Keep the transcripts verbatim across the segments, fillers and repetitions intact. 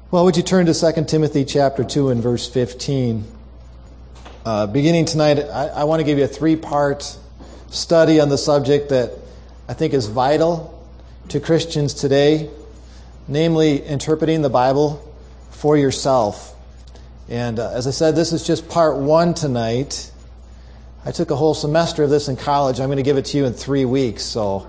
Well, would you turn to Second Timothy chapter two and verse fifteen? Uh, beginning tonight, I, I want to give you a three-part study on the subject that I think is vital to Christians today, namely interpreting the Bible for yourself. And uh, as I said, this is just part one tonight. I took a whole semester of this in college. I'm going to give it to you in three weeks. So,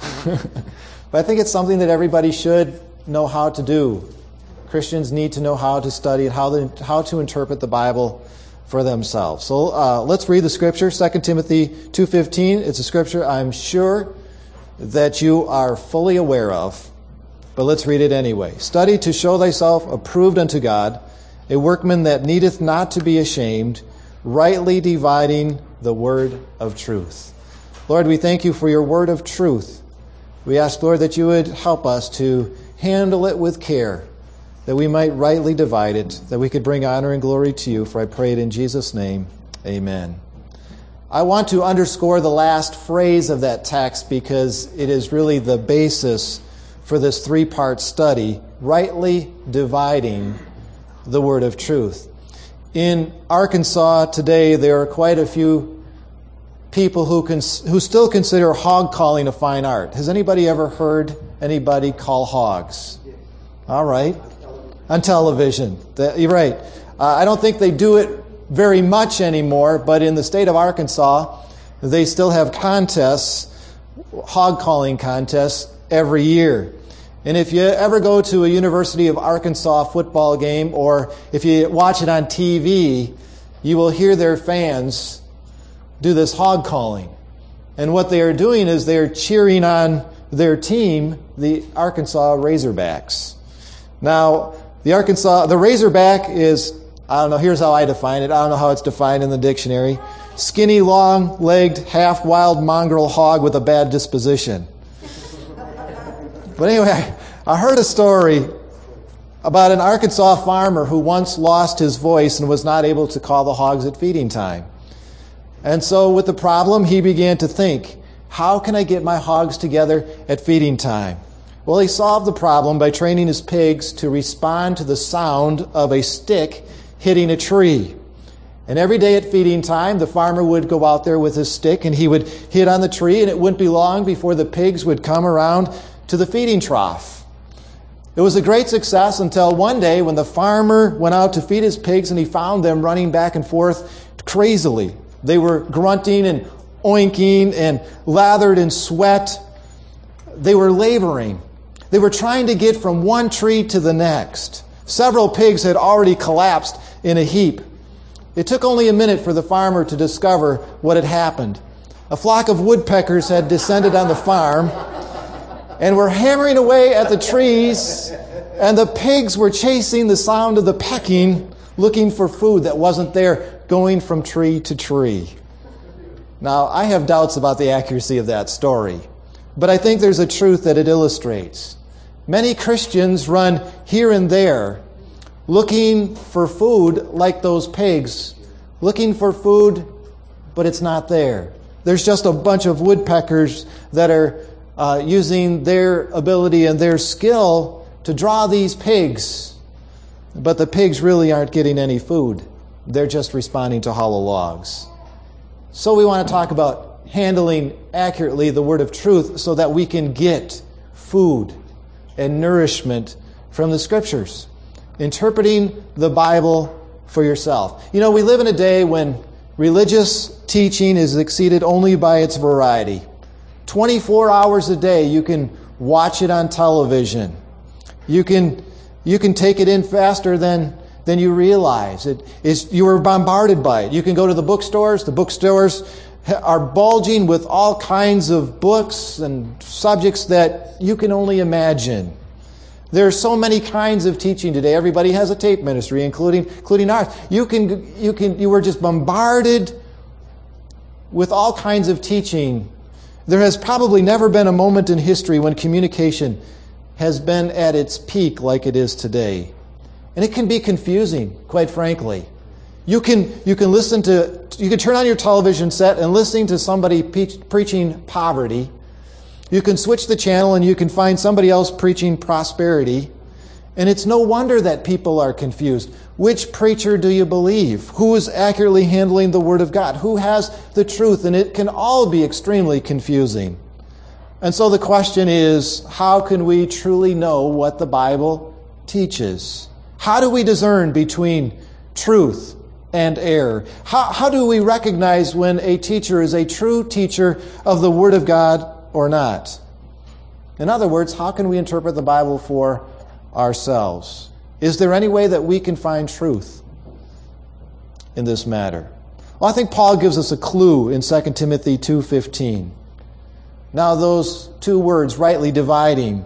but I think it's something that everybody should know how to do. Christians need to know how to study and how to, how to interpret the Bible for themselves. So uh, let's read the scripture, Second Timothy two fifteen. It's a scripture I'm sure that you are fully aware of, but let's read it anyway. Study to show thyself approved unto God, a workman that needeth not to be ashamed, rightly dividing the word of truth. Lord, we thank you for your word of truth. We ask, Lord, that you would help us to handle it with care, that we might rightly divide it, that we could bring honor and glory to you, for I pray it in Jesus' name. Amen. I want to underscore the last phrase of that text because it is really the basis for this three-part study, rightly dividing the word of truth. In Arkansas today, there are quite a few people who cons- who still consider hog calling a fine art. Has anybody ever heard anybody call hogs? All right. On television. That, you're right. Uh, I don't think they do it very much anymore, but in the state of Arkansas, they still have contests, hog calling contests, every year. And if you ever go to a University of Arkansas football game, or if you watch it on T V, you will hear their fans do this hog calling. And what they are doing is they are cheering on their team, the Arkansas Razorbacks. Now, the Arkansas, the Razorback is, I don't know, here's how I define it. I don't know how it's defined in the dictionary. Skinny, long-legged, half-wild mongrel hog with a bad disposition. But anyway, I heard a story about an Arkansas farmer who once lost his voice and was not able to call the hogs at feeding time. And so with the problem, he began to think, how can I get my hogs together at feeding time? Well, he solved the problem by training his pigs to respond to the sound of a stick hitting a tree. And every day at feeding time, the farmer would go out there with his stick and he would hit on the tree, and it wouldn't be long before the pigs would come around to the feeding trough. It was a great success until one day when the farmer went out to feed his pigs and he found them running back and forth crazily. They were grunting and oinking and lathered in sweat. They were laboring. They were trying to get from one tree to the next. Several pigs had already collapsed in a heap. It took only a minute for the farmer to discover what had happened. A flock of woodpeckers had descended on the farm and were hammering away at the trees, and the pigs were chasing the sound of the pecking, looking for food that wasn't there, going from tree to tree. Now, I have doubts about the accuracy of that story, but I think there's a truth that it illustrates. Many Christians run here and there looking for food like those pigs, looking for food, but it's not there. There's just a bunch of woodpeckers that are uh, using their ability and their skill to draw these pigs, but the pigs really aren't getting any food. They're just responding to hollow logs. So we want to talk about handling accurately the word of truth so that we can get food and nourishment from the scriptures. Interpreting the Bible for yourself. You know, we live in a day when religious teaching is exceeded only by its variety. twenty-four hours a day, you can watch it on television. You can you can take it in faster than than you realize. It is you are bombarded by it. You can go to the bookstores. The bookstores are bulging with all kinds of books and subjects that you can only imagine. There are so many kinds of teaching today. Everybody has a tape ministry, including including ours. You can you can you were just bombarded with all kinds of teaching. There has probably never been a moment in history when communication has been at its peak like it is today. And it can be confusing, quite frankly. You can you can listen to you can turn on your television set and listening to somebody pe- preaching poverty. You can switch the channel and you can find somebody else preaching prosperity. And it's no wonder that people are confused. Which preacher do you believe? Who is accurately handling the Word of God? Who has the truth? And it can all be extremely confusing. And so the question is, how can we truly know what the Bible teaches? How do we discern between truth and error? How, how do we recognize when a teacher is a true teacher of the Word of God or not? In other words, how can we interpret the Bible for ourselves? Is there any way that we can find truth in this matter? Well, I think Paul gives us a clue in Second Timothy two fifteen. Now those two words, rightly dividing,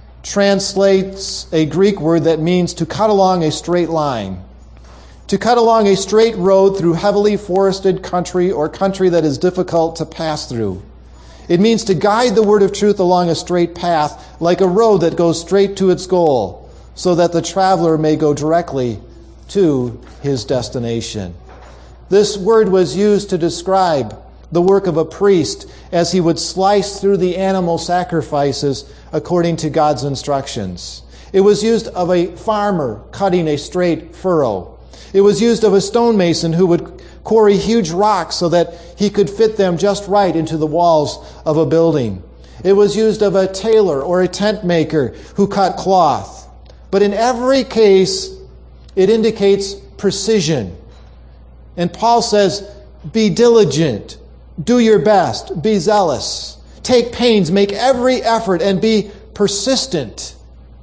translates a Greek word that means to cut along a straight line. To cut along a straight road through heavily forested country or country that is difficult to pass through. It means to guide the word of truth along a straight path, like a road that goes straight to its goal, so that the traveler may go directly to his destination. This word was used to describe the work of a priest as he would slice through the animal sacrifices according to God's instructions. It was used of a farmer cutting a straight furrow. It was used of a stonemason who would quarry huge rocks so that he could fit them just right into the walls of a building. It was used of a tailor or a tent maker who cut cloth. But in every case, it indicates precision. And Paul says, be diligent, do your best, be zealous, take pains, make every effort, and be persistent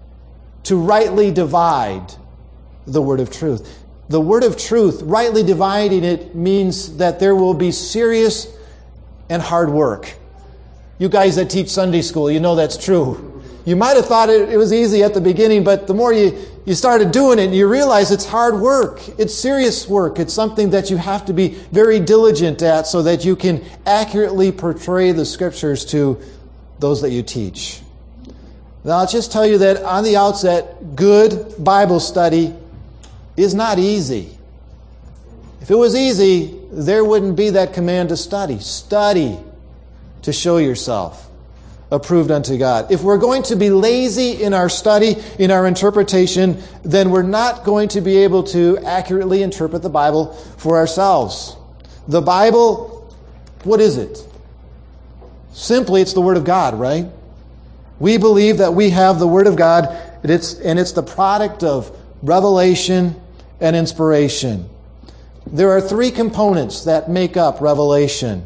to rightly divide the word of truth. The word of truth, rightly dividing it, means that there will be serious and hard work. You guys that teach Sunday school, you know that's true. You might have thought it, it was easy at the beginning, but the more you, you started doing it, you realize it's hard work. It's serious work. It's something that you have to be very diligent at so that you can accurately portray the Scriptures to those that you teach. Now, I'll just tell you that on the outset, good Bible study is not easy. If it was easy, there wouldn't be that command to study. Study to show yourself approved unto God. If we're going to be lazy in our study, in our interpretation, then we're not going to be able to accurately interpret the Bible for ourselves. The Bible, what is it? Simply, it's the Word of God, right? We believe that we have the Word of God, and it's, and it's the product of revelation and inspiration. There are three components that make up revelation.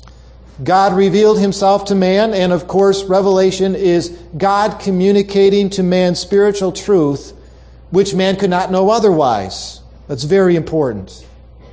God revealed himself to man, and of course, revelation is God communicating to man spiritual truth, which man could not know otherwise. That's very important.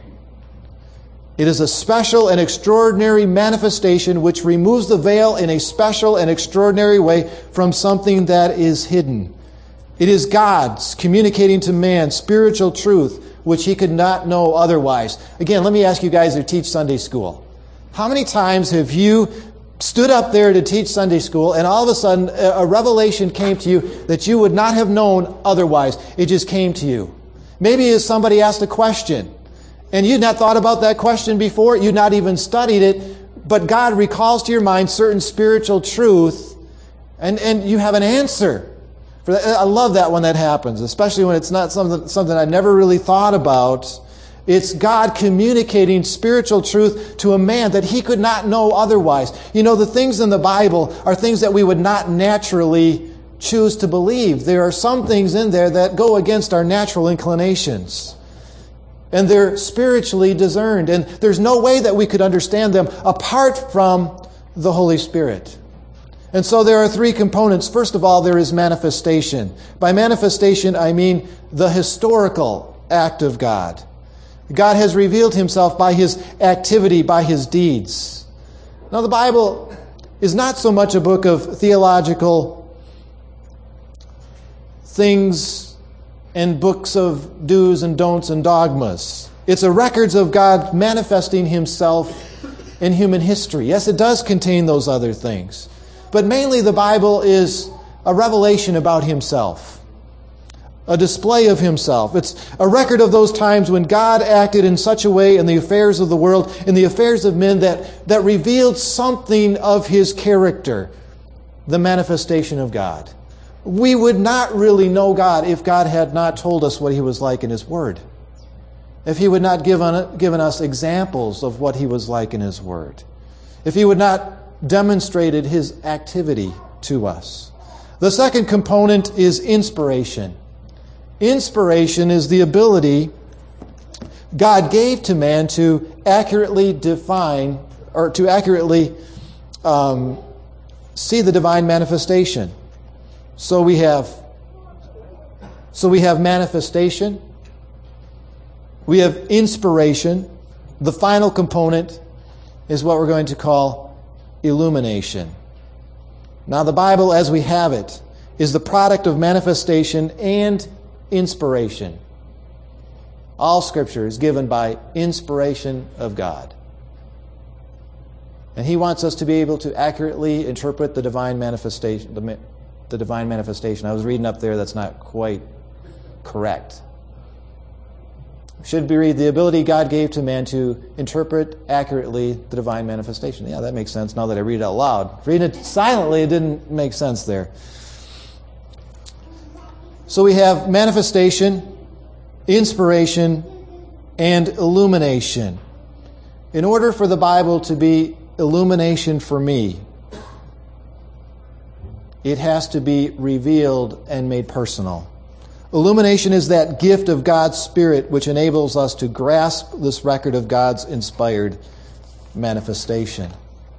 It is a special and extraordinary manifestation which removes the veil in a special and extraordinary way from something that is hidden. It is God's communicating to man spiritual truth which he could not know otherwise. Again, let me ask you guys who teach Sunday school. How many times have you stood up there to teach Sunday school and all of a sudden a revelation came to you that you would not have known otherwise? It just came to you. Maybe somebody asked a question and you'd not thought about that question before. You'd not even studied it, but God recalls to your mind certain spiritual truth and, and you have an answer. For that. I love that when that happens, especially when it's not something, something I never really thought about. It's God communicating spiritual truth to a man that he could not know otherwise. You know, the things in the Bible are things that we would not naturally choose to believe. There are some things in there that go against our natural inclinations. And they're spiritually discerned. And there's no way that we could understand them apart from the Holy Spirit. And so there are three components. First of all, there is manifestation. By manifestation, I mean the historical act of God. God has revealed himself by his activity, by his deeds. Now, the Bible is not so much a book of theological things and books of do's and don'ts and dogmas. It's a record of God manifesting himself in human history. Yes, it does contain those other things. But mainly the Bible is a revelation about himself. A display of himself. It's a record of those times when God acted in such a way in the affairs of the world, in the affairs of men, that, that revealed something of his character, the manifestation of God. We would not really know God if God had not told us what He was like in His Word. If He would not given, given us examples of what He was like in His Word. If He would not demonstrated His activity to us. The second component is inspiration. Inspiration is the ability God gave to man to accurately define, or to accurately um, see the divine manifestation. So we have, so we have manifestation, we have inspiration. The final component is what we're going to call illumination. Now, the Bible, as we have it, is the product of manifestation and inspiration. All Scripture is given by inspiration of God. And He wants us to be able to accurately interpret the divine manifestation. The, the divine manifestation. I was reading up there, that's not quite correct. Should be read the ability God gave to man to interpret accurately the divine manifestation. Yeah, that makes sense now that I read it out loud. Reading it silently, it didn't make sense there. So we have manifestation, inspiration, and illumination. In order for the Bible to be illumination for me, it has to be revealed and made personal. Illumination is that gift of God's Spirit which enables us to grasp this record of God's inspired manifestation.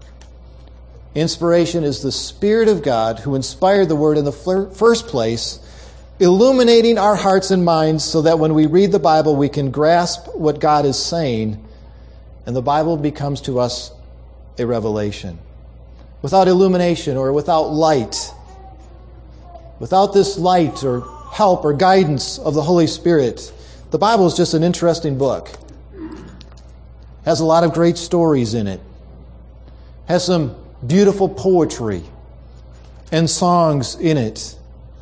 Inspiration is the Spirit of God who inspired the Word in the first place, illuminating our hearts and minds so that when we read the Bible we can grasp what God is saying, and the Bible becomes to us a revelation. Without illumination or without light, without this light or help or guidance of the Holy Spirit, the Bible is just an interesting book. Has a lot of great stories in it. Has some beautiful poetry and songs in it.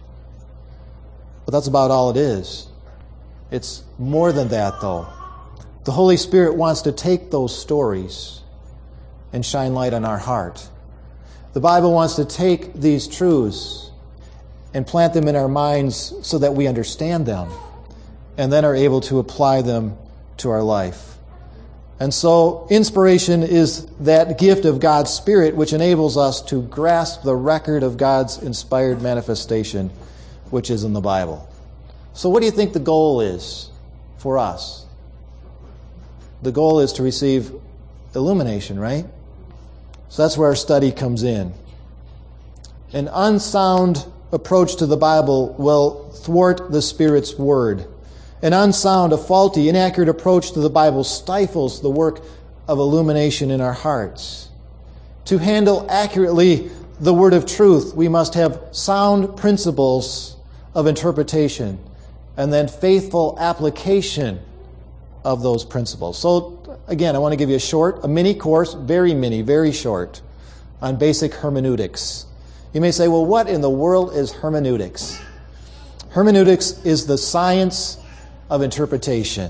But that's about all it is. It's more than that, though. The Holy Spirit wants to take those stories and shine light on our heart. The Bible wants to take these truths and plant them in our minds so that we understand them and then are able to apply them to our life. And so inspiration is that gift of God's Spirit which enables us to grasp the record of God's inspired manifestation which is in the Bible. So what do you think the goal is for us? The goal is to receive illumination, right? So that's where our study comes in. An unsound approach to the Bible will thwart the Spirit's word. An unsound, a faulty, inaccurate approach to the Bible stifles the work of illumination in our hearts. To handle accurately the word of truth, we must have sound principles of interpretation and then faithful application of those principles. So, again, I want to give you a short, a mini course, very mini, very short, on basic hermeneutics. You may say, well, what in the world is hermeneutics? Hermeneutics is the science of interpretation.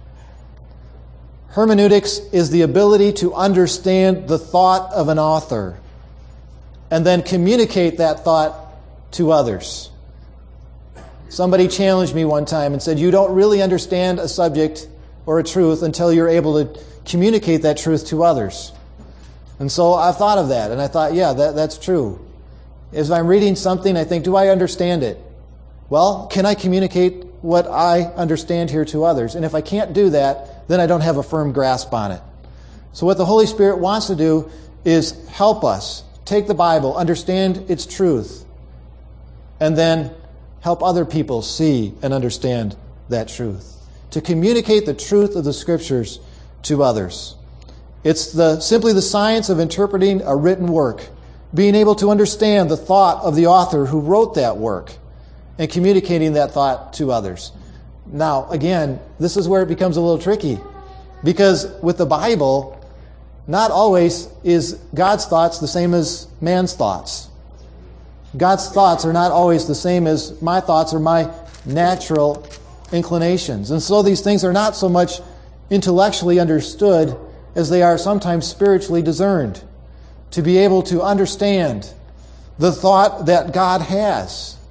Hermeneutics is the ability to understand the thought of an author and then communicate that thought to others. Somebody challenged me one time and said, you don't really understand a subject or a truth until you're able to communicate that truth to others. And so I've thought of that, and I thought, yeah, that, that's true. As I'm reading something, I think, do I understand it? Well, can I communicate what I understand here to others? And if I can't do that, then I don't have a firm grasp on it. So what the Holy Spirit wants to do is help us take the Bible, understand its truth, and then help other people see and understand that truth. To communicate the truth of the Scriptures to others. It's the simply the science of interpreting a written work, being able to understand the thought of the author who wrote that work, and communicating that thought to others. Now, again, this is where it becomes a little tricky, because with the Bible, not always is God's thoughts the same as man's thoughts. God's thoughts are not always the same as my thoughts or my natural inclinations. And so these things are not so much intellectually understood as they are sometimes spiritually discerned. To be able to understand the thought that God has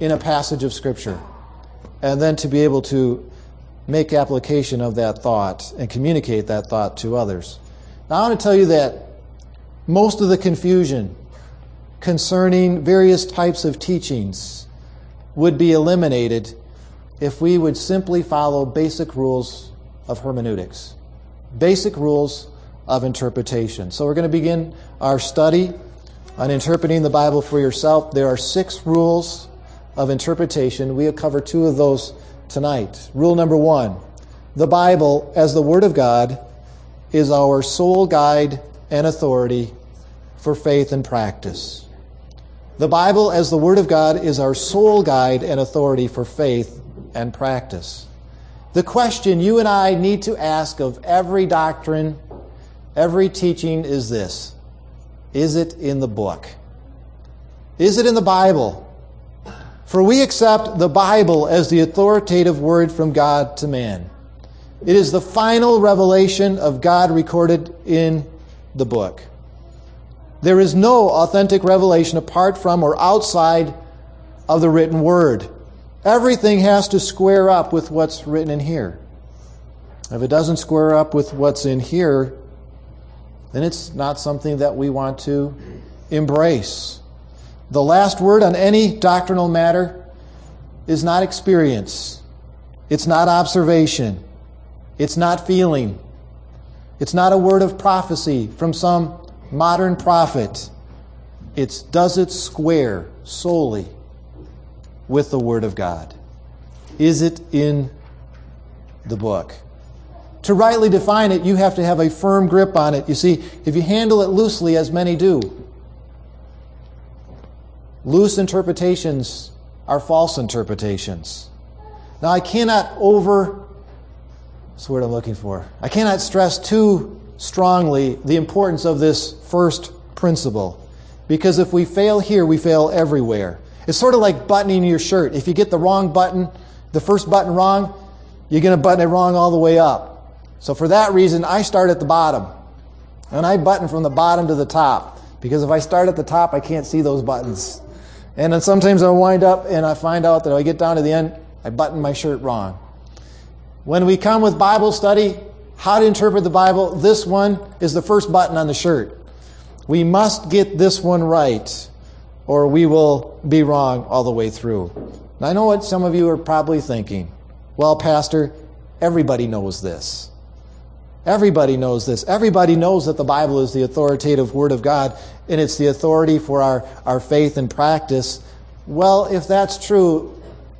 in a passage of Scripture, and then to be able to make application of that thought and communicate that thought to others. Now, I want to tell you that most of the confusion concerning various types of teachings would be eliminated if we would simply follow basic rules of hermeneutics, basic rules of interpretation. So we're going to begin our study on interpreting the Bible for yourself. There are six rules of interpretation. We'll cover two of those tonight. Rule number one, the Bible as the Word of God is our sole guide and authority for faith and practice. The Bible as the Word of God is our sole guide and authority for faith and practice. The question you and I need to ask of every doctrine, every teaching is this: is it in the book? Is it in the Bible? For we accept the Bible as the authoritative word from God to man. It is the final revelation of God recorded in the book. There is no authentic revelation apart from or outside of the written word. Everything has to square up with what's written in here. If it doesn't square up with what's in here, then it's not something that we want to embrace. The last word on any doctrinal matter is not experience. It's not observation. It's not feeling. It's not a word of prophecy from some modern prophet. It's does it square solely with the Word of God? Is it in the book? To rightly define it, you have to have a firm grip on it. You see, if you handle it loosely, as many do, loose interpretations are false interpretations. Now, I cannot over, that's the word I'm looking for, I cannot stress too strongly the importance of this first principle. Because if we fail here, we fail everywhere. It's sort of like buttoning your shirt. If you get the wrong button, the first button wrong, you're going to button it wrong all the way up. So for that reason, I start at the bottom. And I button from the bottom to the top. Because if I start at the top, I can't see those buttons. And then sometimes I wind up and I find out that if I get down to the end, I button my shirt wrong. When we come with Bible study, how to interpret the Bible, this one is the first button on the shirt. We must get this one right, or we will be wrong all the way through. And I know what some of you are probably thinking. Well, Pastor, everybody knows this. Everybody knows this. Everybody knows that the Bible is the authoritative Word of God, and it's the authority for our, our faith and practice. Well, if that's true,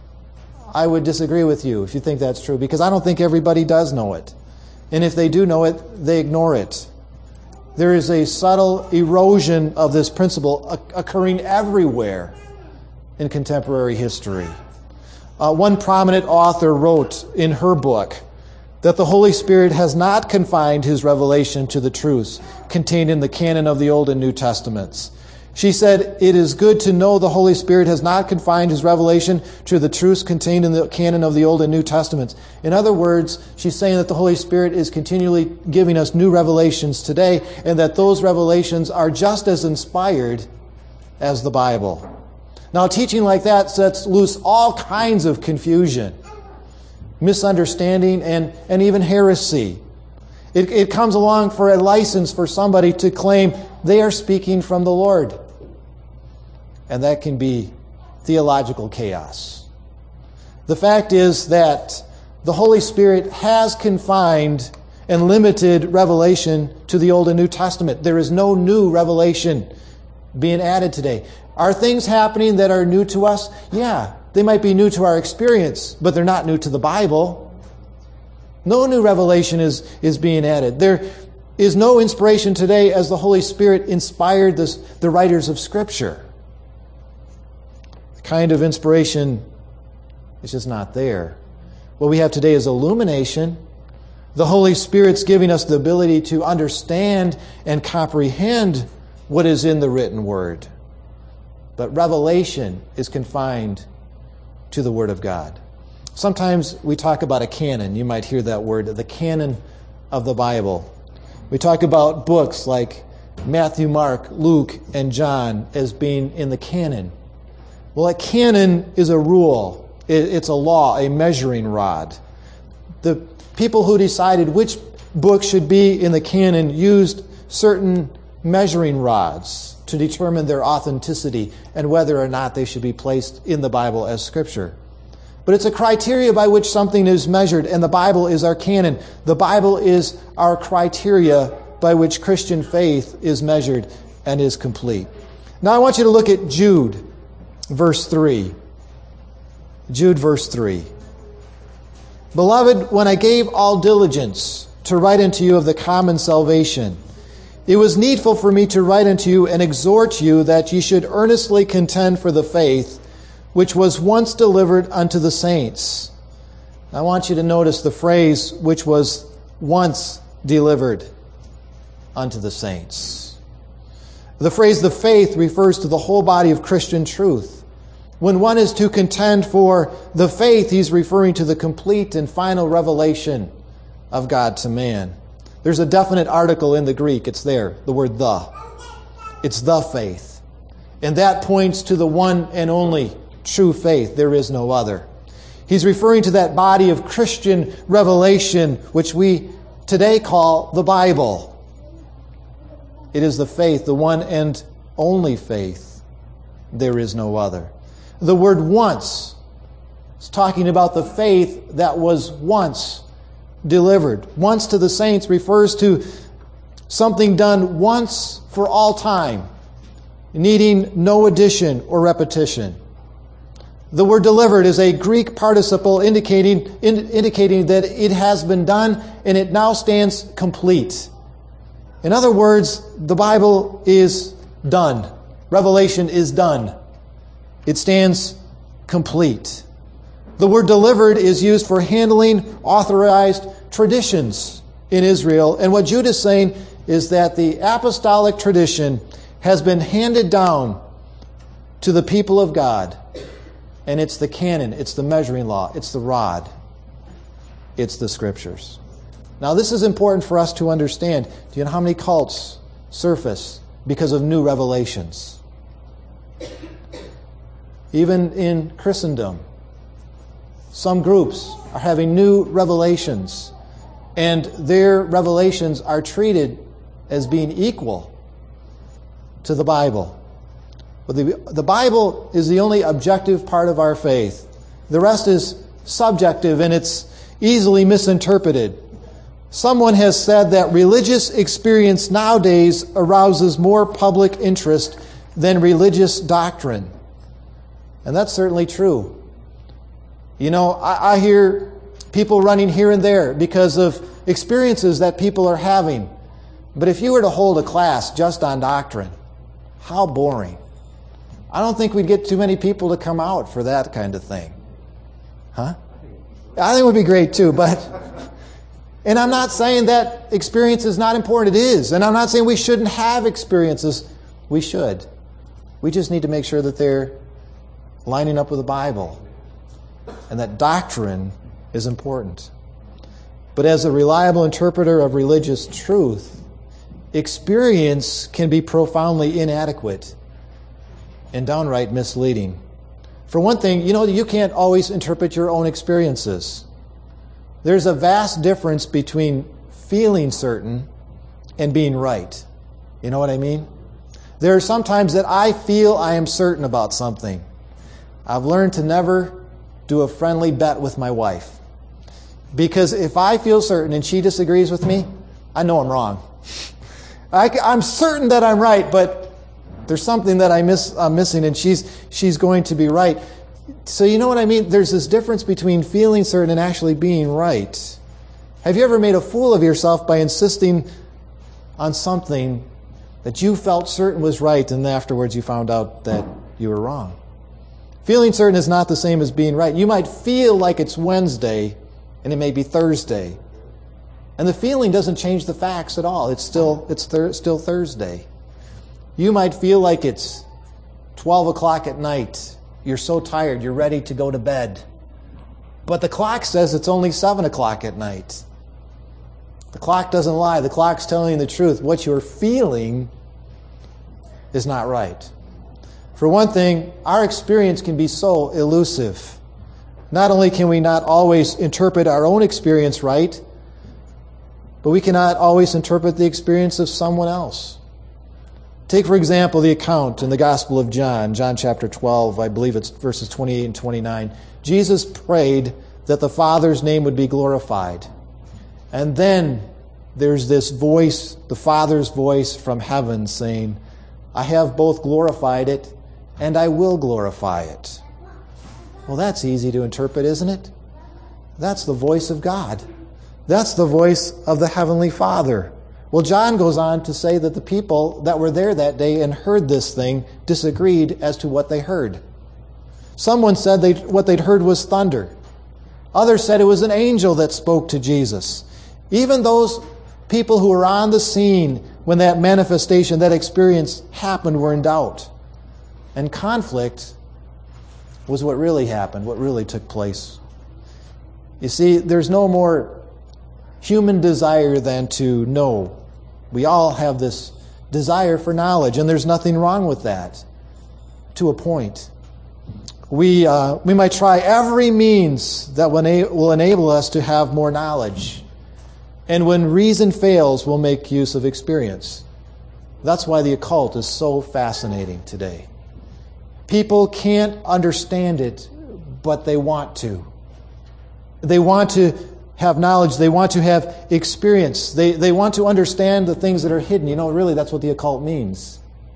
I would disagree with you if you think that's true, because I don't think everybody does know it. And if they do know it, they ignore it. There is a subtle erosion of this principle occurring everywhere in contemporary history. Uh, one prominent author wrote in her book that the Holy Spirit has not confined His revelation to the truths contained in the canon of the Old and New Testaments. She said, it is good to know the Holy Spirit has not confined His revelation to the truths contained in the canon of the Old and New Testaments. In other words, she's saying that the Holy Spirit is continually giving us new revelations today, and that those revelations are just as inspired as the Bible. Now, teaching like that sets loose all kinds of confusion, misunderstanding, and, and even heresy. It, it comes along for a license for somebody to claim they are speaking from the Lord. And that can be theological chaos. The fact is that the Holy Spirit has confined and limited revelation to the Old and New Testament. There is no new revelation being added today. Are things happening that are new to us? Yeah, they might be new to our experience, but they're not new to the Bible. No new revelation is, is being added. There is no inspiration today as the Holy Spirit inspired this, the writers of Scripture. The kind of inspiration is just not there. What we have today is illumination. The Holy Spirit's giving us the ability to understand and comprehend what is in the written Word. But revelation is confined to the Word of God. Sometimes we talk about a canon. You might hear that word, the canon of the Bible. We talk about books like Matthew, Mark, Luke, and John as being in the canon. Well, a canon is a rule. It's a law, a measuring rod. The people who decided which book should be in the canon used certain measuring rods to determine their authenticity and whether or not they should be placed in the Bible as Scripture. But it's a criteria by which something is measured, and the Bible is our canon. The Bible is our criteria by which Christian faith is measured and is complete. Now I want you to look at Jude, verse three. Jude, verse three. Beloved, when I gave all diligence to write unto you of the common salvation, it was needful for me to write unto you and exhort you that ye should earnestly contend for the faith which was once delivered unto the saints. I want you to notice the phrase, which was once delivered unto the saints. The phrase, the faith, refers to the whole body of Christian truth. When one is to contend for the faith, he's referring to the complete and final revelation of God to man. There's a definite article in the Greek. It's there, the word the. It's the faith. And that points to the one and only true faith. There is no other. He's referring to that body of Christian revelation, which we today call the Bible. It is the faith, the one and only faith. There is no other. The word once is talking about the faith that was once delivered. Once to the saints refers to something done once for all time, needing no addition or repetition. The word delivered is a Greek participle indicating, in, indicating that it has been done and it now stands complete. In other words, the Bible is done. Revelation is done. It stands complete. The word delivered is used for handling authorized traditions in Israel. And what Jude is saying is that the apostolic tradition has been handed down to the people of God. And it's the canon, it's the measuring law, it's the rod, it's the Scriptures. Now this is important for us to understand. Do you know how many cults surface because of new revelations? Even in Christendom, some groups are having new revelations, and their revelations are treated as being equal to the Bible. But the, the Bible is the only objective part of our faith. The rest is subjective, and it's easily misinterpreted. Someone has said that religious experience nowadays arouses more public interest than religious doctrine. And that's certainly true. You know, I, I hear people running here and there because of experiences that people are having. But if you were to hold a class just on doctrine, how boring. I don't think we'd get too many people to come out for that kind of thing. Huh? I think it would be great too, but... And I'm not saying that experience is not important. It is. And I'm not saying we shouldn't have experiences. We should. We just need to make sure that they're lining up with the Bible and that doctrine is important. But as a reliable interpreter of religious truth, experience can be profoundly inadequate and downright misleading. For one thing, you know, you can't always interpret your own experiences. There's a vast difference between feeling certain and being right. You know what I mean? There are some times that I feel I am certain about something. I've learned to never do a friendly bet with my wife. Because if I feel certain and she disagrees with me, I know I'm wrong. I, I'm certain that I'm right, but there's something that I miss, I'm missing, and she's she's going to be right. So you know what I mean? There's this difference between feeling certain and actually being right. Have you ever made a fool of yourself by insisting on something that you felt certain was right, and afterwards you found out that you were wrong? Feeling certain is not the same as being right. You might feel like it's Wednesday, and it may be Thursday. And the feeling doesn't change the facts at all. It's still it's thir- still Thursday. You might feel like it's twelve o'clock at night. You're so tired, you're ready to go to bed. But the clock says it's only seven o'clock at night. The clock doesn't lie. The clock's telling you the truth. What you're feeling is not right. For one thing, our experience can be so elusive. Not only can we not always interpret our own experience right, but we cannot always interpret the experience of someone else. Take, for example, the account in the Gospel of John, John chapter twelve, I believe it's verses twenty-eight and twenty-nine. Jesus prayed that the Father's name would be glorified. And then there's this voice, the Father's voice from heaven saying, I have both glorified it and I will glorify it. Well, that's easy to interpret, isn't it? That's the voice of God. That's the voice of the Heavenly Father. Well, John goes on to say that the people that were there that day and heard this thing disagreed as to what they heard. Someone said they, what they'd heard was thunder. Others said it was an angel that spoke to Jesus. Even those people who were on the scene when that manifestation, that experience happened, were in doubt. And conflict was what really happened, what really took place. You see, there's no more human desire than to know. We all have this desire for knowledge, and there's nothing wrong with that, to a point. We, uh, we might try every means that will enable us to have more knowledge. And when reason fails, we'll make use of experience. That's why the occult is so fascinating today. People can't understand it, but they want to. They want to have knowledge. They want to have experience. They, they want to understand the things that are hidden. You know, really, that's what the occult means.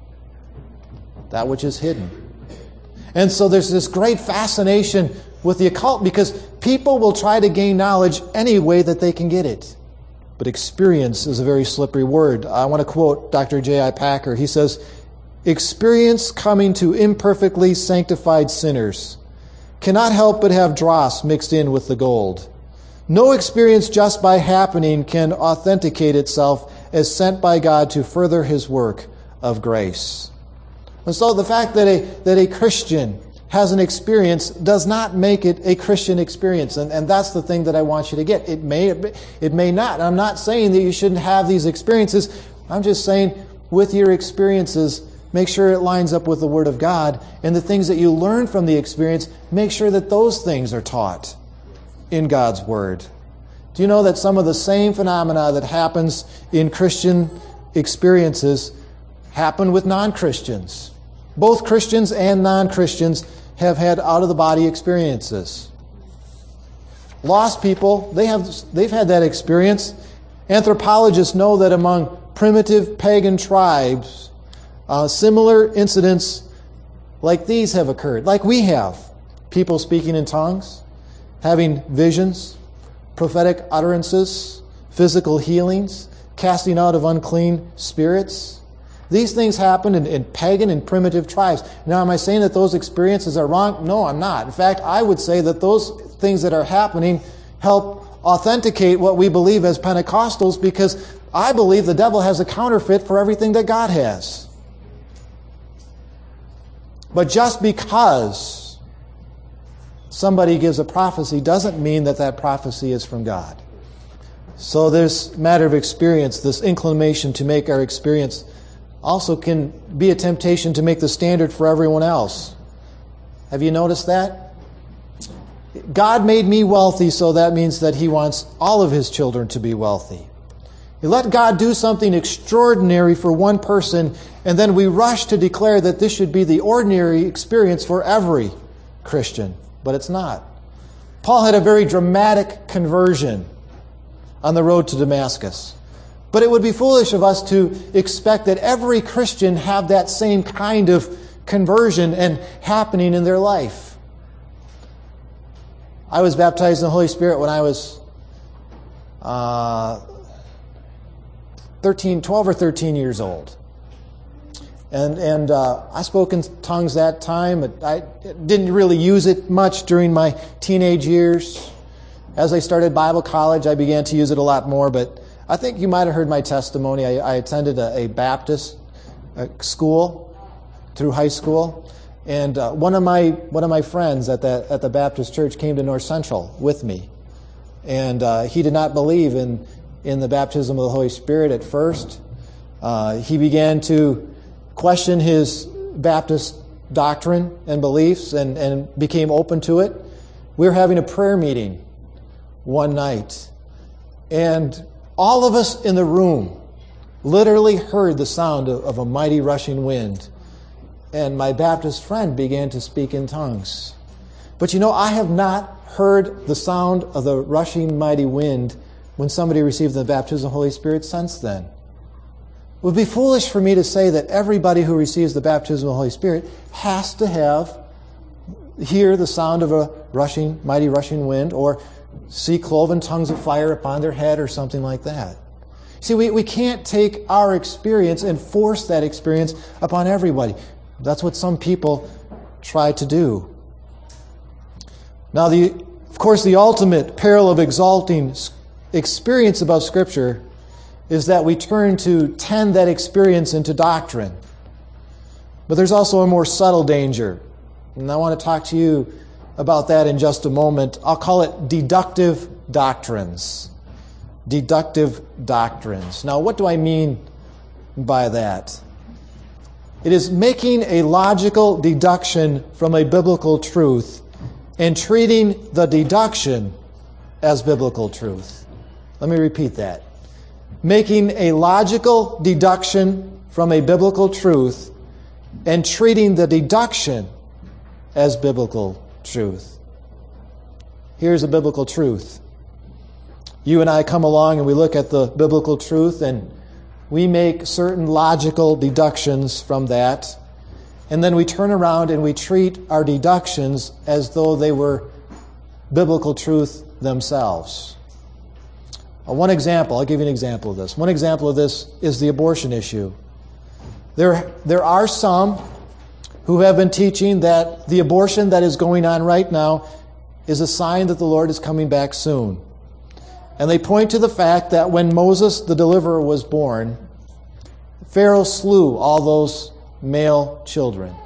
That which is hidden. And so there's this great fascination with the occult because people will try to gain knowledge any way that they can get it. But experience is a very slippery word. I want to quote Doctor J I Packer. He says, experience coming to imperfectly sanctified sinners cannot help but have dross mixed in with the gold. No experience just by happening can authenticate itself as sent by God to further His work of grace. And so the fact that a, that a Christian has an experience does not make it a Christian experience. And, and that's the thing that I want you to get. It may, it may not. I'm not saying that you shouldn't have these experiences. I'm just saying with your experiences, make sure it lines up with the Word of God. And the things that you learn from the experience, make sure that those things are taught in God's Word. Do you know that some of the same phenomena that happens in Christian experiences happen with non-Christians? Both Christians and non-Christians have had out-of-the-body experiences. Lost people, they have, they've had that experience. Anthropologists know that among primitive pagan tribes, uh, similar incidents like these have occurred, like we have. People speaking in tongues, having visions, prophetic utterances, physical healings, casting out of unclean spirits. These things happened in, in pagan and primitive tribes. Now, am I saying that those experiences are wrong? No, I'm not. In fact, I would say that those things that are happening help authenticate what we believe as Pentecostals, because I believe the devil has a counterfeit for everything that God has. But just because somebody gives a prophecy doesn't mean that that prophecy is from God. So this matter of experience, this inclination to make our experience, also can be a temptation to make the standard for everyone else. Have you noticed that? God made me wealthy, so that means that He wants all of His children to be wealthy. You let God do something extraordinary for one person, and then we rush to declare that this should be the ordinary experience for every Christian. But it's not. Paul had a very dramatic conversion on the road to Damascus. But it would be foolish of us to expect that every Christian have that same kind of conversion and happening in their life. I was baptized in the Holy Spirit when I was uh, thirteen, twelve or thirteen years old. And, and uh, I spoke in tongues that time. I didn't really use it much during my teenage years. As I started Bible college, I began to use it a lot more, but I think you might have heard my testimony. I, I attended a, a Baptist uh, school through high school, and uh, one of my one of my friends at the at the Baptist church came to North Central with me, and uh, he did not believe in in the baptism of the Holy Spirit at first. Uh, he began to question his Baptist doctrine and beliefs and, and became open to it. We were having a prayer meeting one night, and all of us in the room literally heard the sound of, of a mighty rushing wind. And my Baptist friend began to speak in tongues. But you know, I have not heard the sound of the rushing mighty wind when somebody received the baptism of the Holy Spirit since then. It would be foolish for me to say that everybody who receives the baptism of the Holy Spirit has to have, hear the sound of a rushing, mighty rushing wind, or see cloven tongues of fire upon their head or something like that. See, we, we can't take our experience and force that experience upon everybody. That's what some people try to do. Now, the, of course, the ultimate peril of exalting experience about Scripture is that we turn to tend that experience into doctrine. But there's also a more subtle danger. And I want to talk to you about that in just a moment. I'll call it deductive doctrines. Deductive doctrines. Now, what do I mean by that? It is making a logical deduction from a biblical truth and treating the deduction as biblical truth. Let me repeat that. Making a logical deduction from a biblical truth and treating the deduction as biblical truth. Here's a biblical truth. You and I come along and we look at the biblical truth and we make certain logical deductions from that. And then we turn around and we treat our deductions as though they were biblical truth themselves. Uh, one example, I'll give you an example of this. One example of this is the abortion issue. There, there are some who have been teaching that the abortion that is going on right now is a sign that the Lord is coming back soon. And they point to the fact that when Moses, the deliverer, was born, Pharaoh slew all those male children.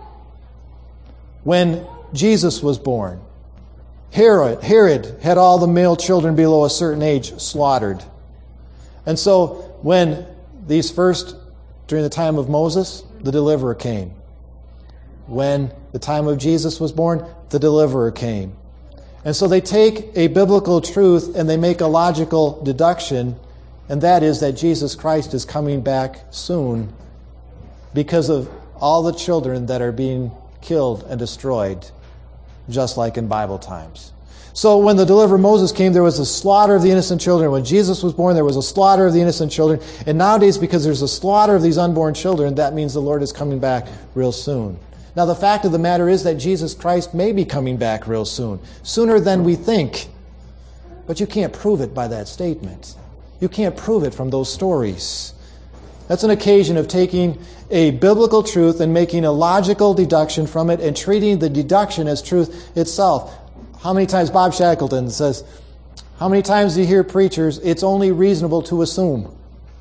When Jesus was born, Herod, Herod had all the male children below a certain age slaughtered. And so when these first, during the time of Moses, the deliverer came. When the time of Jesus was born, the deliverer came. And so they take a biblical truth and they make a logical deduction, and that is that Jesus Christ is coming back soon because of all the children that are being killed and destroyed, just like in Bible times. So when the deliverer Moses came, there was a slaughter of the innocent children. When Jesus was born, there was a slaughter of the innocent children. And nowadays, because there's a slaughter of these unborn children, that means the Lord is coming back real soon. Now, the fact of the matter is that Jesus Christ may be coming back real soon, sooner than we think. But you can't prove it by that statement. You can't prove it from those stories. That's an occasion of taking a biblical truth and making a logical deduction from it and treating the deduction as truth itself. How many times Bob Shackleton says, how many times do you hear preachers, it's only reasonable to assume?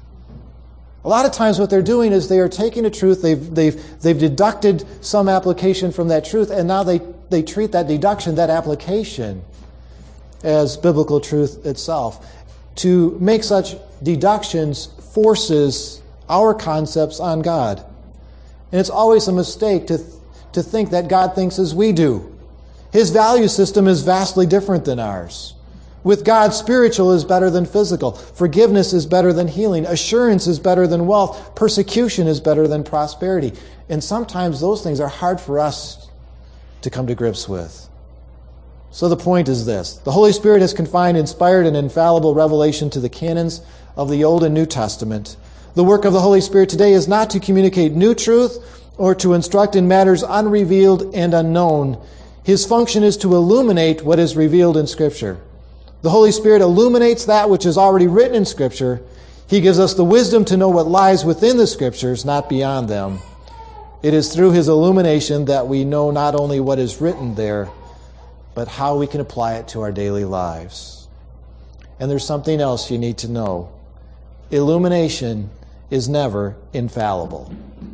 A lot of times what they're doing is they are taking a truth, they've, they've, they've deducted some application from that truth, and now they, they treat that deduction, that application, as biblical truth itself. To make such deductions forces our concepts on God. And it's always a mistake to, to think that God thinks as we do. His value system is vastly different than ours. With God, spiritual is better than physical. Forgiveness is better than healing. Assurance is better than wealth. Persecution is better than prosperity. And sometimes those things are hard for us to come to grips with. So the point is this. The Holy Spirit has confined inspired and infallible revelation to the canons of the Old and New Testament. The work of the Holy Spirit today is not to communicate new truth or to instruct in matters unrevealed and unknown. His function is to illuminate what is revealed in Scripture. The Holy Spirit illuminates that which is already written in Scripture. He gives us the wisdom to know what lies within the Scriptures, not beyond them. It is through His illumination that we know not only what is written there, but how we can apply it to our daily lives. And there's something else you need to know. Illumination is never infallible.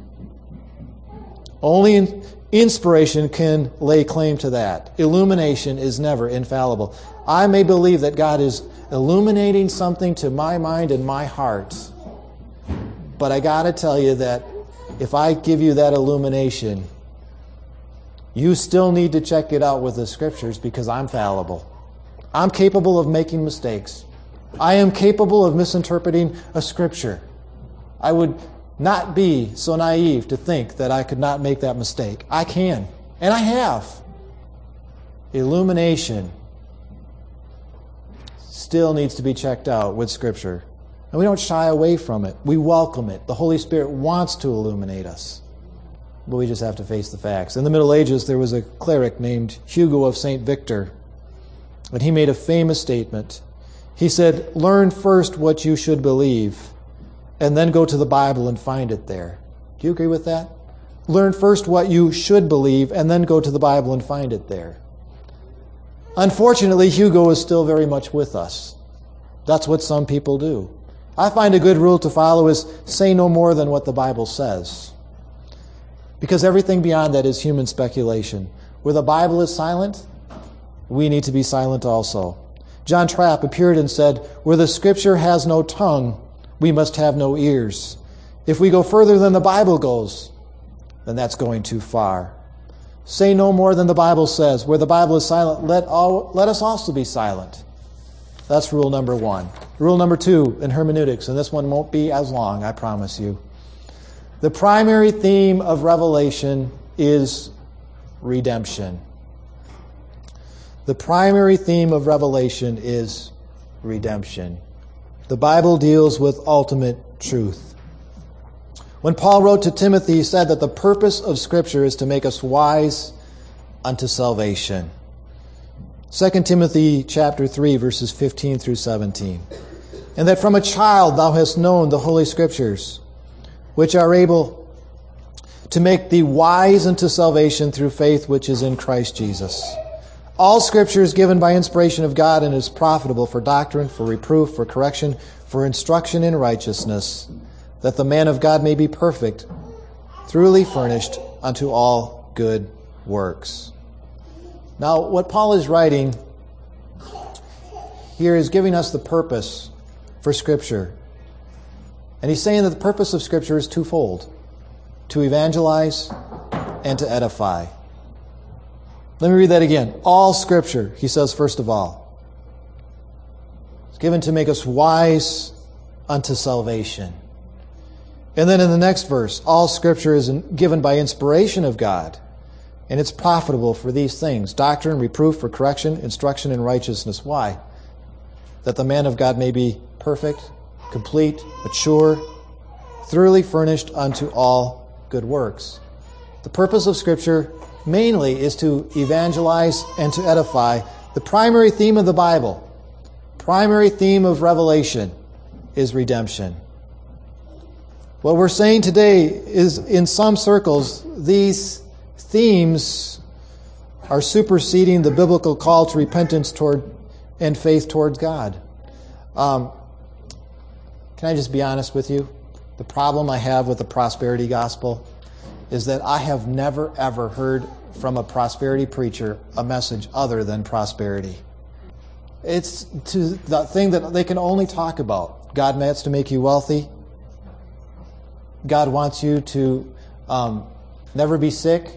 Only inspiration can lay claim to that. Illumination is never infallible. I may believe that God is illuminating something to my mind and my heart, but I got to tell you that if I give you that illumination, You still need to check it out with the Scriptures because I'm fallible. I'm capable of making mistakes. I am capable of misinterpreting a Scripture. I would not be so naive to think that I could not make that mistake. I can, and I have. Illumination still needs to be checked out with Scripture. And we don't shy away from it. We welcome it. The Holy Spirit wants to illuminate us. But we just have to face the facts. In the Middle Ages, there was a cleric named Hugo of Saint Victor. And he made a famous statement. He said, learn first what you should believe, and then go to the Bible and find it there. Do you agree with that? Learn first what you should believe, and then go to the Bible and find it there. Unfortunately, Hugo is still very much with us. That's what some people do. I find a good rule to follow is say no more than what the Bible says. Because everything beyond that is human speculation. Where the Bible is silent, we need to be silent also. John Trapp, a Puritan, said, where the Scripture has no tongue, we must have no ears. If we go further than the Bible goes, then that's going too far. Say no more than the Bible says. Where the Bible is silent, let, all, let us also be silent. That's rule number one. Rule number two in hermeneutics, and this one won't be as long, I promise you. The primary theme of Revelation is redemption. The primary theme of Revelation is redemption. The Bible deals with ultimate truth. When Paul wrote to Timothy, he said that the purpose of Scripture is to make us wise unto salvation. Second Timothy chapter three, verses fifteen through seventeen. And that from a child thou hast known the Holy Scriptures, which are able to make thee wise unto salvation through faith which is in Christ Jesus. All Scripture is given by inspiration of God and is profitable for doctrine, for reproof, for correction, for instruction in righteousness, that the man of God may be perfect, thoroughly furnished unto all good works. Now, what Paul is writing here is giving us the purpose for Scripture. And he's saying that the purpose of Scripture is twofold: to evangelize and to edify. Let me read that again. All Scripture, he says, first of all, is given to make us wise unto salvation. And then in the next verse, all Scripture is given by inspiration of God, and it's profitable for these things: doctrine, reproof, for correction, instruction in righteousness. Why? That the man of God may be perfect, complete, mature, thoroughly furnished unto all good works. The purpose of Scripture mainly is to evangelize and to edify. The primary theme of the Bible, primary theme of Revelation, is redemption. What we're saying today is, in some circles, these themes are superseding the biblical call to repentance toward and faith towards God. Um, can I just be honest with you? The problem I have with the prosperity gospel is that I have never, ever heard from a prosperity preacher a message other than prosperity. It's to the thing that they can only talk about. God wants to make you wealthy. God wants you to um, never be sick.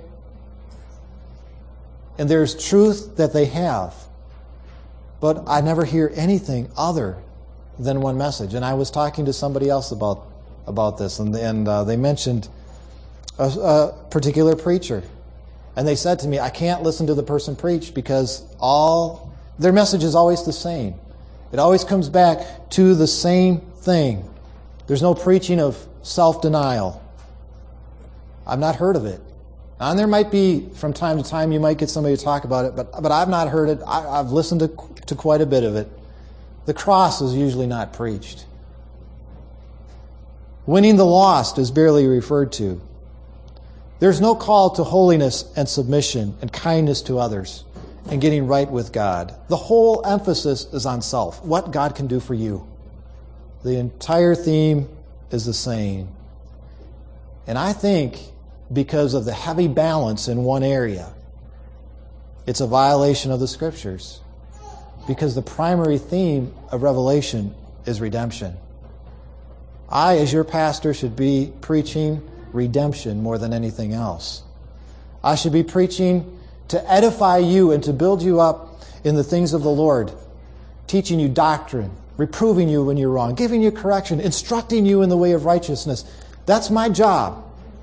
And there's truth that they have. But I never hear anything other than one message. And I was talking to somebody else about about this, and, and uh, they mentioned a, a particular preacher. And they said to me, I can't listen to the person preach because all their message is always the same. It always comes back to the same thing. There's no preaching of self-denial. I've not heard of it. And there might be, from time to time, you might get somebody to talk about it, but but I've not heard it. I, I've listened to, to quite a bit of it. The cross is usually not preached. Winning the lost is barely referred to. There's no call to holiness and submission and kindness to others and getting right with God. The whole emphasis is on self, what God can do for you. The entire theme is the same. And I think because of the heavy balance in one area, it's a violation of the Scriptures. Because the primary theme of Revelation is redemption. I, as your pastor, should be preaching redemption more than anything else. I should be preaching to edify you and to build you up in the things of the Lord, teaching you doctrine, reproving you when you're wrong, giving you correction, instructing you in the way of righteousness. That's my job.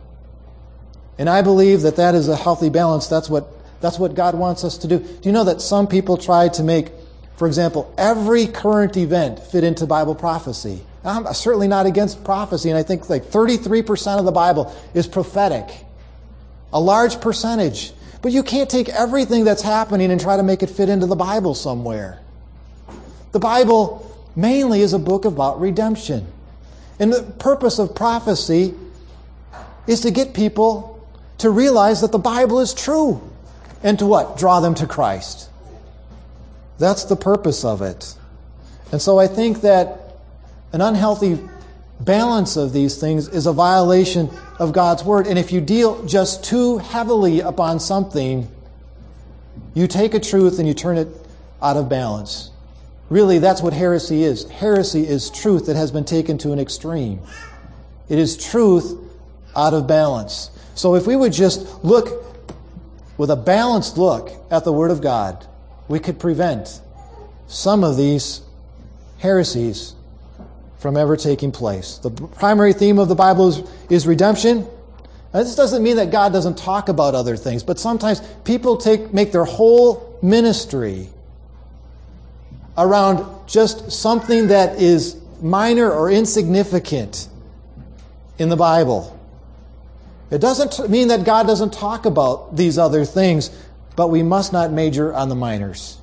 And I believe that that is a healthy balance. That's what, that's what God wants us to do. Do you know that some people try to make, for example, every current event fit into Bible prophecy? I'm certainly not against prophecy, and I think like thirty-three percent of the Bible is prophetic. A large percentage. But you can't take everything that's happening and try to make it fit into the Bible somewhere. The Bible mainly is a book about redemption. And the purpose of prophecy is to get people to realize that the Bible is true. And to what? Draw them to Christ. That's the purpose of it. And so I think that an unhealthy balance of these things is a violation of God's Word. And if you deal just too heavily upon something, you take a truth and you turn it out of balance. Really, that's what heresy is. Heresy is truth that has been taken to an extreme. It is truth out of balance. So if we would just look with a balanced look at the Word of God, we could prevent some of these heresies from ever taking place. The primary theme of the Bible is, is redemption. Now, this doesn't mean that God doesn't talk about other things, but sometimes people take make their whole ministry around just something that is minor or insignificant in the Bible. It doesn't mean that God doesn't talk about these other things, but we must not major on the minors.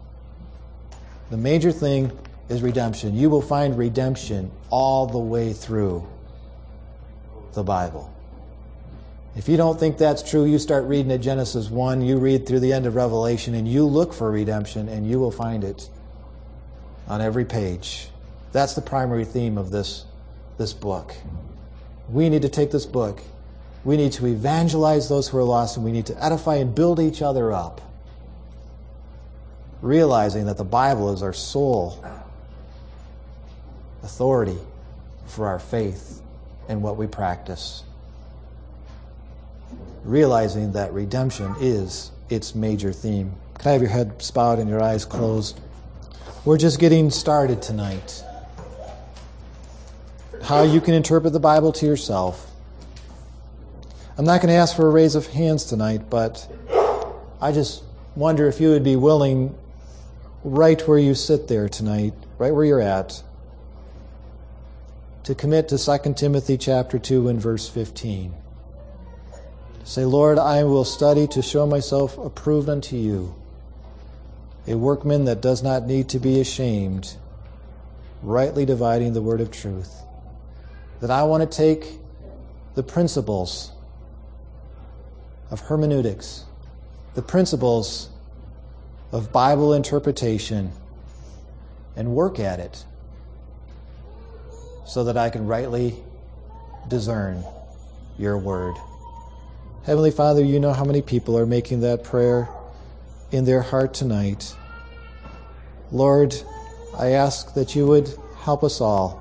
The major thing is redemption. You will find redemption all the way through the Bible. If you don't think that's true, you start reading at Genesis one, you read through the end of Revelation, and you look for redemption, and you will find it on every page. That's the primary theme of this, this book. We need to take this book. We need to evangelize those who are lost, and we need to edify and build each other up, realizing that the Bible is our sole authority for our faith and what we practice. Realizing that redemption is its major theme. Can I have your head bowed and your eyes closed? We're just getting started tonight. How you can interpret the Bible to yourself. I'm not going to ask for a raise of hands tonight, but I just wonder if you would be willing, right where you sit there tonight, right where you're at, to commit to Second Timothy chapter two and verse fifteen. Say, Lord, I will study to show myself approved unto you, a workman that does not need to be ashamed, rightly dividing the word of truth. That I want to take the principles of hermeneutics, the principles of Bible interpretation, and work at it so that I can rightly discern your word. Heavenly Father, you know how many people are making that prayer in their heart tonight. Lord, I ask that you would help us all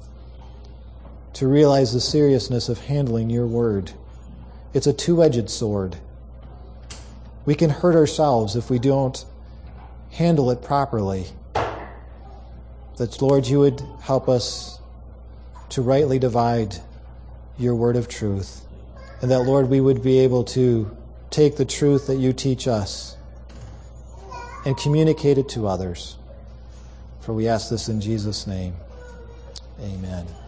to realize the seriousness of handling your word. It's a two-edged sword. We can hurt ourselves if we don't handle it properly. That, Lord, you would help us to rightly divide your word of truth. And that, Lord, we would be able to take the truth that you teach us and communicate it to others. For we ask this in Jesus' name. Amen.